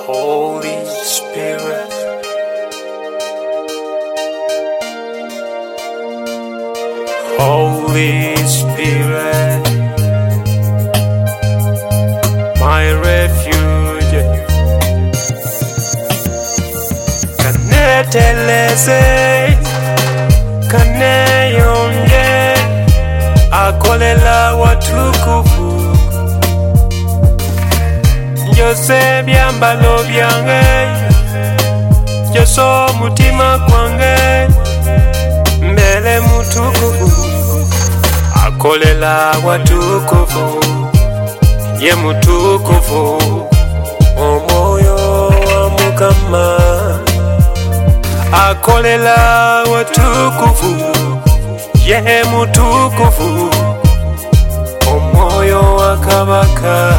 Holy Spirit, Holy Spirit, my refuge. Kaneteleze, kaneyonge, akolela watukufu. Jose byambalo byange, Joso mutima kwange, mbele mutukufu. Akolela watukufu, ye mutukufu, omoyo wa Mukama. Akolela watukufu, ye mutukufu, omoyo wa Kabaka.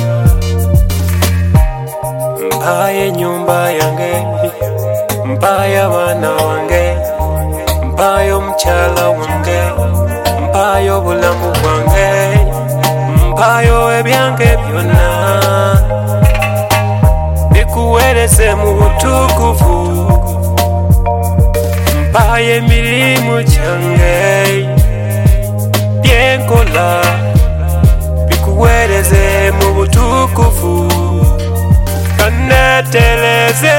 Mpaye nyumba yange, mpaye abana wange, mpaye omukyala wange, mpaye obulamu bwange, mpaye ebyange byonna, bikuweereze mu butukufu. Mpaye emirimu gyange, byenkola, bikuweereze mu butukufu. Kaneteleze,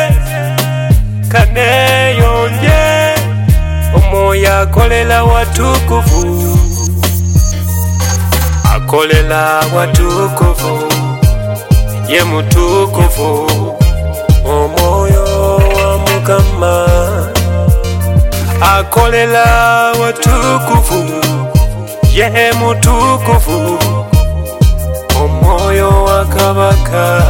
kaneyonge, omoyo akolela watukufu. Akolela watukufu, ye mutukufu, omoyo wa Mukama. Akolela watukufu, ye mutukufu, omoyo wa Kabaka.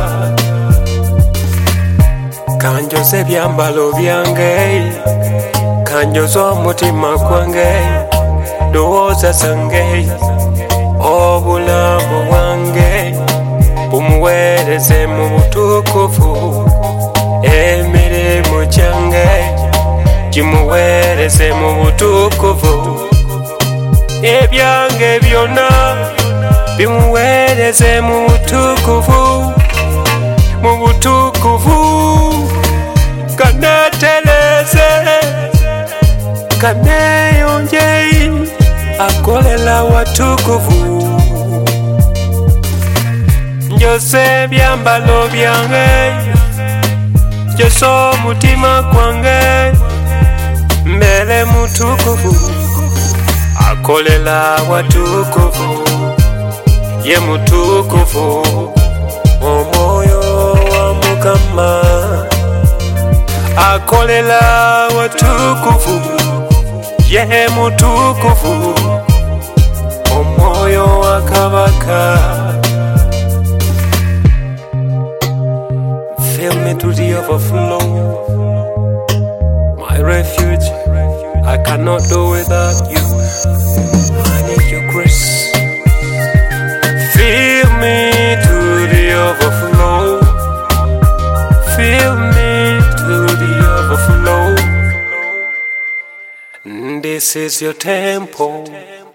Kanjoze byambalo byange, kanjoze omutima gwange, ndowooza zange, obulamu bwange, bumuweereze mu butukufu. Emirimu gyange, gimuweereze mu butukufu. Ebyange byonna, bimuweereze mu butukufu, mu butukufu. Kaneteleze, kaneyonge, akolela watukufu. Njose byambalo byange, Joso mutima kwange, mbele mutukufu. Akolela watukufu, ye mutukufu, omoyo wa Mukama. Akolela watukufu, ye mutukufu, omoyo wa Kabaka. Fill me to the overflow, my refuge. I cannot do without you. I need your grace. Fill me to the overflow. Fill me to the overflow. This is your temple.